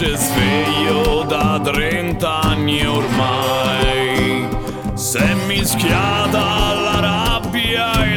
invece sveglio da 30 anni ormai. S'è mischiata la rabbia